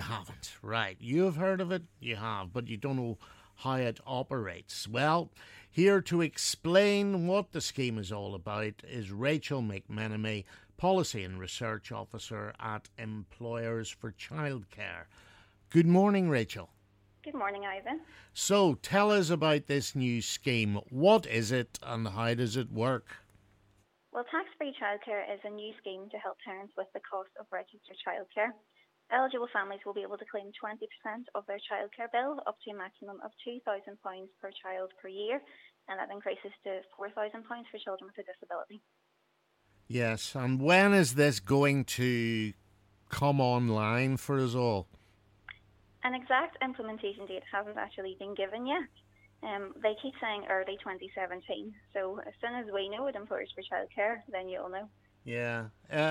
haven't. Right. You have heard of it? You have, but you don't know how it operates. Well, here to explain what the scheme is all about is Rachel McMenemy, Policy and Research Officer at Employers for Childcare. Good morning, Rachel. Good morning, Ivan. So, tell us about this new scheme. What is it and how does it work? Well, tax-free childcare is a new scheme to help parents with the cost of registered childcare. Eligible families will be able to claim 20% of their childcare bill up to a maximum of £2,000 per child per year, and that increases to £4,000 for children with a disability. Yes, and when is this going to come online for us all? An exact implementation date hasn't actually been given yet. They keep saying early 2017, so as soon as we know at Employers for Childcare, then you'll know. Yeah,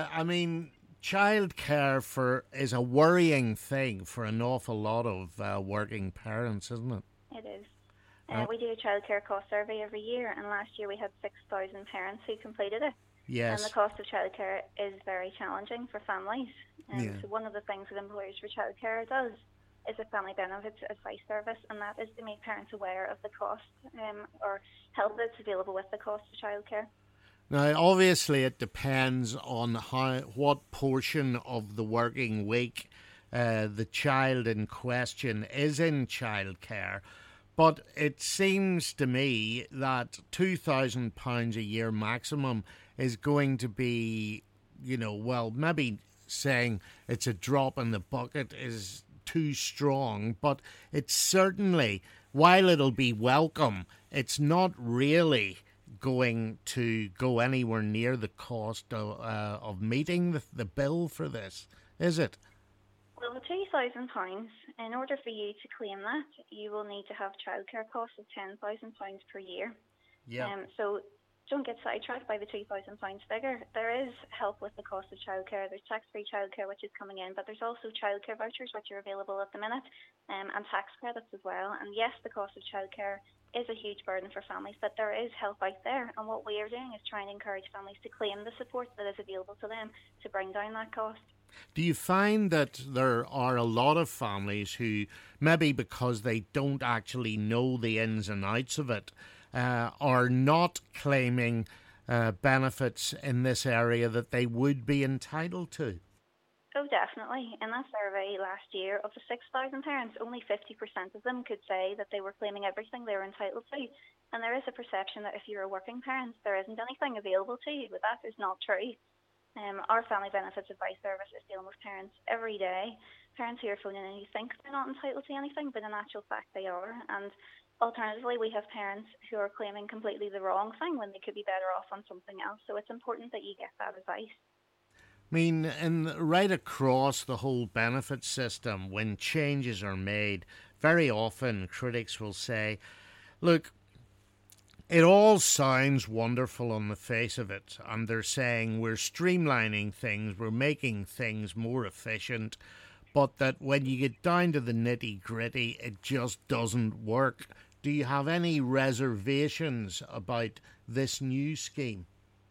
childcare is a worrying thing for an awful lot of working parents, isn't it? It is. We do a childcare cost survey every year, and last year we had 6,000 parents who completed it. Yes. And the cost of childcare is very challenging for families. So one of the things that Employers for Childcare does is a family benefits advice service, and that is to make parents aware of the cost or help that's available with the cost of childcare. Now, obviously, it depends on what portion of the working week the child in question is in childcare. But it seems to me that £2,000 a year maximum is going to be, maybe saying it's a drop in the bucket is too strong, but it's certainly, while it'll be welcome, it's not really going to go anywhere near the cost of meeting the bill for this, is it? Well, the £2,000, in order for you to claim that, you will need to have childcare costs of £10,000 per year. Yeah. So don't get sidetracked by the £2,000 figure. There is help with the cost of childcare. There's tax-free childcare, which is coming in, but there's also childcare vouchers, which are available at the minute, and tax credits as well. And yes, the cost of childcare is a huge burden for families, but there is help out there. And what we are doing is trying to encourage families to claim the support that is available to them to bring down that cost. Do you find that there are a lot of families who, maybe because they don't actually know the ins and outs of it, are not claiming benefits in this area that they would be entitled to? Oh, definitely. In that survey last year, of the 6,000 parents, only 50% of them could say that they were claiming everything they were entitled to. And there is a perception that if you're a working parent, there isn't anything available to you, but that is not true. Our family benefits advice service is dealing with parents every day. Parents who are phoning in who think they're not entitled to anything, but in actual fact they are. And alternatively, we have parents who are claiming completely the wrong thing when they could be better off on something else. So it's important that you get that advice. I mean, and right across the whole benefit system, when changes are made, very often critics will say, look, it all sounds wonderful on the face of it, and they're saying we're streamlining things, we're making things more efficient, but that when you get down to the nitty-gritty, it just doesn't work. Do you have any reservations about this new scheme?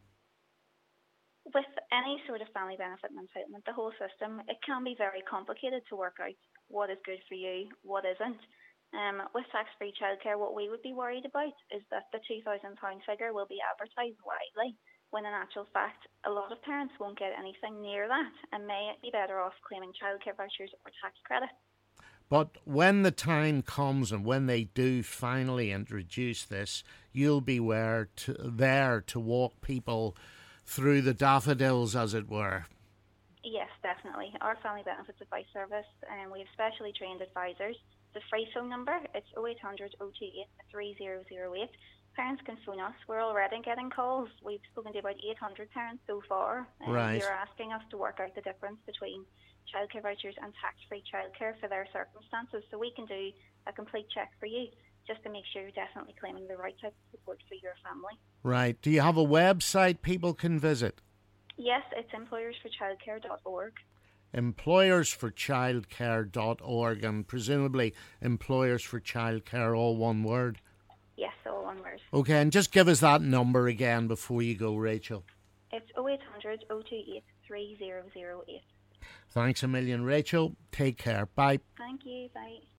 With any sort of family benefit and entitlement, the whole system, it can be very complicated to work out what is good for you, what isn't. With tax-free childcare, what we would be worried about is that the £2,000 figure will be advertised widely, when in actual fact, a lot of parents won't get anything near that and may be better off claiming childcare vouchers or tax credit. But when the time comes and when they do finally introduce this, you'll be there to walk people through the daffodils, as it were. Yes, definitely. Our family benefits advice service, we have specially trained advisors. The free phone number, it's 0800 028 3008. Parents can phone us. We're already getting calls. We've spoken to about 800 parents so far. Right. They're asking us to work out the difference between childcare vouchers and tax-free childcare for their circumstances. So we can do a complete check for you just to make sure you're definitely claiming the right type of support for your family. Right. Do you have a website people can visit? Yes, it's employersforchildcare.org. Employersforchildcare.org, and presumably Employers for Childcare, all one word? Yes, all one word. Okay, and just give us that number again before you go, Rachel. It's 0800 028 3008. Thanks a million, Rachel. Take care. Bye. Thank you. Bye.